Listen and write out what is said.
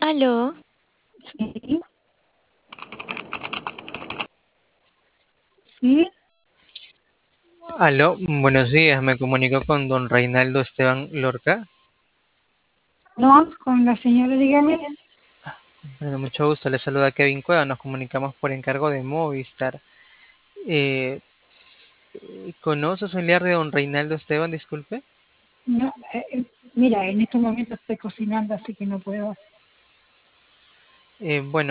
Aló, Sí, sí, Aló, buenos días, me comunico con don Reinaldo Esteban Lorca. no, con la señora, dígame. Bueno, mucho gusto, le saluda Kevin Cueva, nos comunicamos por encargo de Movistar. Eh, ¿Conoce o es familiar de don Reinaldo Esteban, disculpe? No, mira, en estos momentos estoy cocinando, así que no puedo. Bueno,